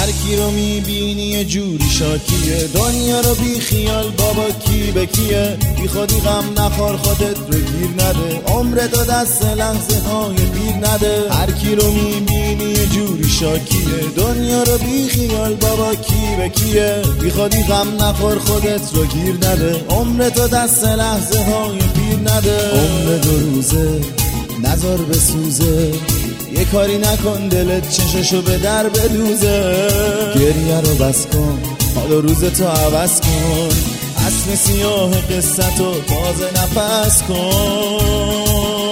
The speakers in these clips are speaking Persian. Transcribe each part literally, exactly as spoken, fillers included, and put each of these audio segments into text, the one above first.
هر کی رو میبینی یه جوری شاکیه، دنیا رو بی خیال بابا کی به کیه. بی خودی غم نخور خودت رو گیر نده، عمرتو دست لحظه های پیر نده. هر کی رو میبینی یه جوری شاکیه، دنیا رو بی خیال بابا کی به کیه. بی خودی غم نخور خودت رو گیر نده، عمرتو دست لحظه های پیر نده. عمر دو روزه نظر بسوزه، یه کاری نکن دلت چششو به در بدوزه. گریه رو بس کن حالا روزتو عوض کن، اصل سیاه قصتو تازه نفس کن.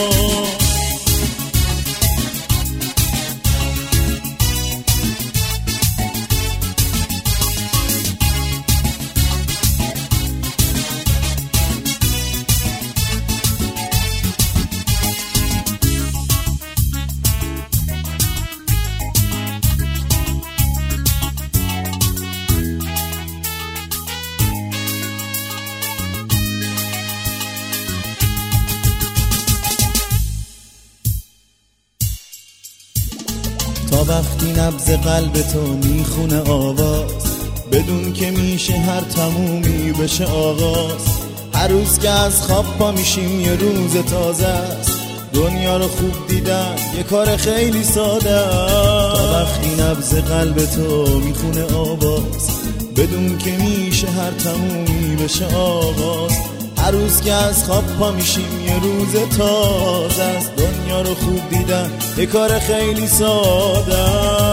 تا وقتی نبض قلب تو میخونه آواز، بدون که میشه هر تمومی بشه آغاز. هر روز که از خواب پا میشیم یه روز تازه است، دنیا رو خوب دیدن یه کار خیلی ساده است. تا وقتی نبض قلب تو میخونه آواز، بدون که میشه هر تمومی بشه آغاز. هر روز که از خواب پا میشیم یه روز تازه است، دنیا رو خوب دیدن یه کار خیلی ساده.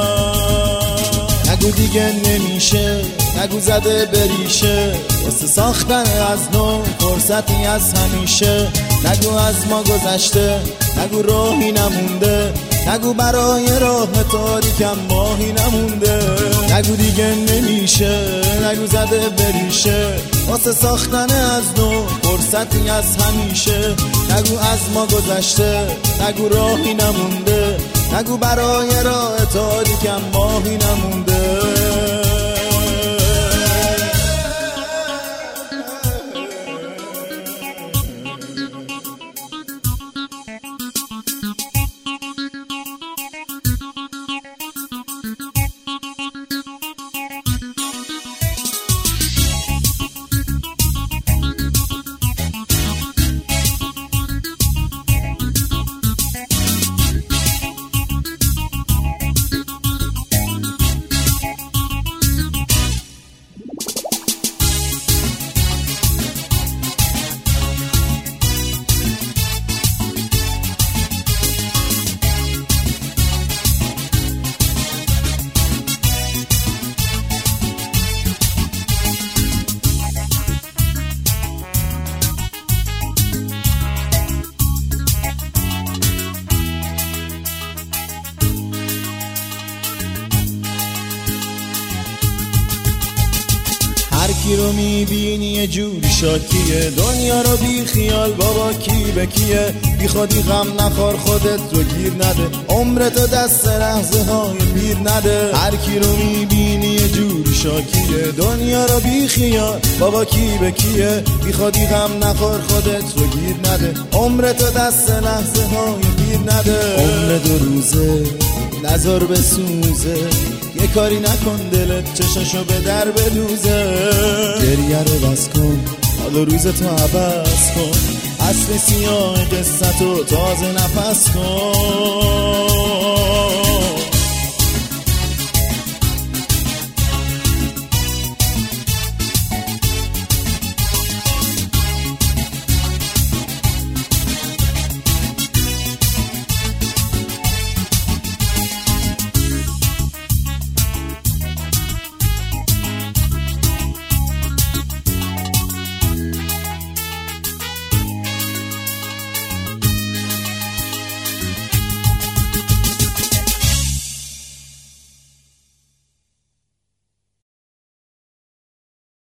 نگو دیگه نمیشه، نگو زده بریشه، واسه ساختن از نو فرصتی از همیشه. نگو از ما گذشته، نگو راهی نمونده، نگو برای راه تاریکم ماهی نمونده. نگو دیگه نمیشه، نگو زده بریشه، واسه ساختن از نو فرصتی از همیشه. نگو از ما گذشته، نگو راهی نمونده، نگو برای راه تاریکم ماهی نمونده. هر کی رو میبینی یه جوری شاکیه، دنیا رو بی خیال بابا کی به کیه. بی خودی غم نخور خودت رو گیر نده، عمرتو دست لحظه های پیر نده. هر کی رو میبینی یه جوری شاکیه، دنیا رو بی خیال بابا کی به کیه. بی خودی غم نخور خودت رو گیر نده، عمرتو دست لحظه های پیر نده. عمر دو روزه نظر بسوزه، یه کاری نکن دلت چششو به در بدوزه. گریه رو بس کن حالا روزتو عوض کن، اصل سیاه قصتو تازه نفس کن.